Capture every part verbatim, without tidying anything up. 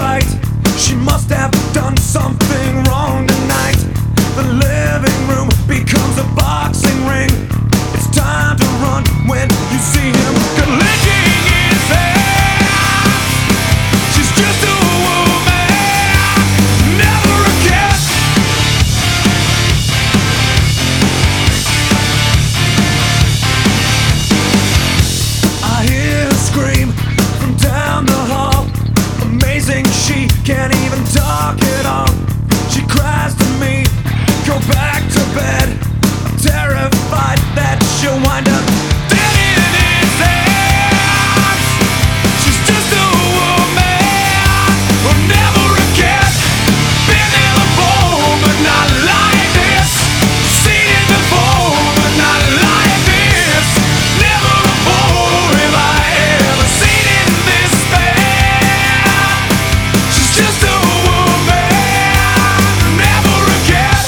fight. She must have done something wrong tonight. The living room becomes a boxing ring. It's time to run when you see him licking his ass. She's just a woman, never a cat. I hear her scream from down the hall. Amazing, she can't even talk at all. She cries to me, go back to bed. I'm terrified that she'll wind up dead in his hands. She's just a woman, or never a cat. Been there before, but not like this. Seen it before, but not like this. Never before have I ever seen it this bad. She's just a woman, never a cat.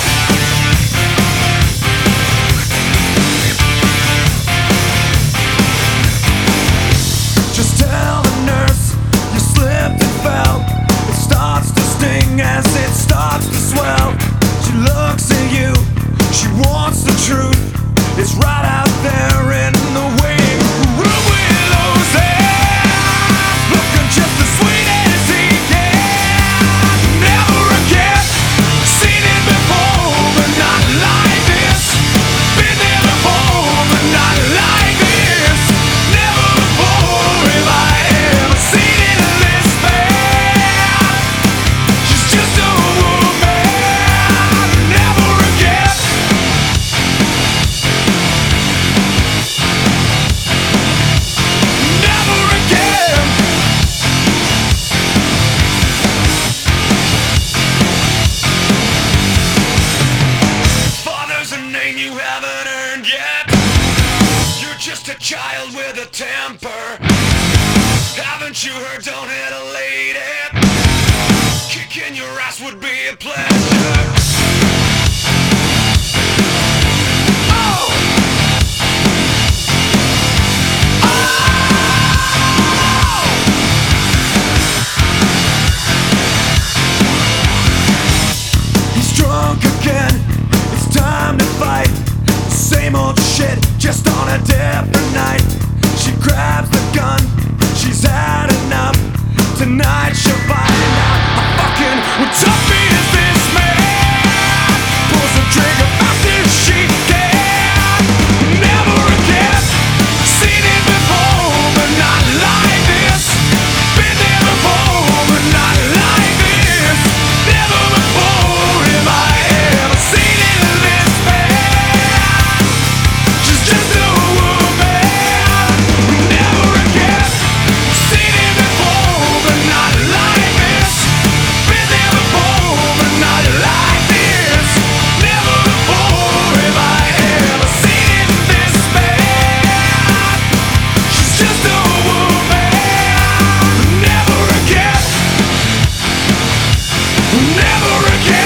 Just tell the nurse you slipped and fell. It starts to sting as it starts to swell. She looks at you, she wants the truth. It's right out there in the waiting room with those hands, looking just as sweet as he can. Never a cat, seen it before, but not like this. Been there before, but not like this. Never before have I ever seen it this bad. She's just a woman, never a cat. Never again. Father's a name you haven't earned yet. You're just a child with a temper. Haven't you heard, don't hit a lady. Kicking your ass would be a pleasure. Oh! He's drunk again, it's time to fight. Same old shit, just on a different night. She grabs the gun, she's had enough. Tonight she'll find out how fucking tough is this man. Pulls the trigger fast as she can. Never again, seen it before, but not like this. Been there before, but not like this. Never before have I ever seen it this bad. She's just a woman, never again. Seen it before, but not like this. Been there before, but not like this. Never before have I ever seen it this bad. She's just a woman, never again. Never again.